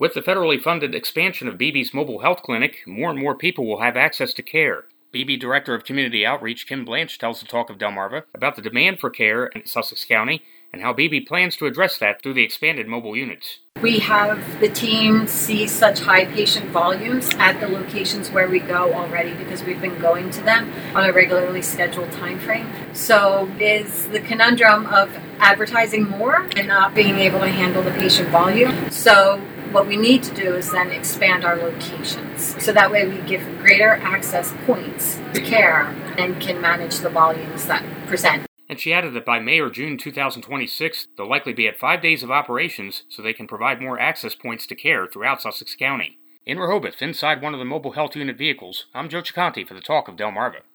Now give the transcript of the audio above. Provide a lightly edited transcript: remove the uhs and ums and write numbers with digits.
With the federally funded expansion of BB's mobile health clinic, more and more people will have access to care. BB Director of Community Outreach Kim Blanche tells the Talk of Delmarva about the demand for care in Sussex County and how BB plans to address that through the expanded mobile units. We have the team see such high patient volumes at the locations where we go already because we've been going to them on a regularly scheduled time frame. So is the conundrum of advertising more and not being able to handle the patient volume. So what we need to do is then expand our locations. So that way we give greater access points to care and can manage the volumes that present. And she added that by May or June 2026, they'll likely be at 5 days of operations so they can provide more access points to care throughout Sussex County. In Rehoboth, inside one of the mobile health unit vehicles, I'm Joe Ciconti for the Talk of Delmarva.